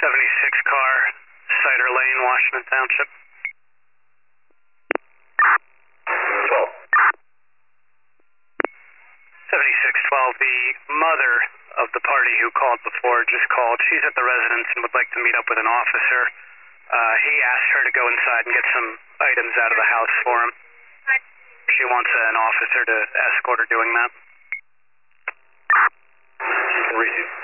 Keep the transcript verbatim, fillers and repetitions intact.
seventy-six car, Cider Lane, Washington Township. twelve. seventy-six twelve, the mother of the party who called before just called. She's at the residence and would like to meet up with an officer. Uh, he asked her to go inside and get some items out of the house for him. She wants an officer to escort her doing that. She can receive.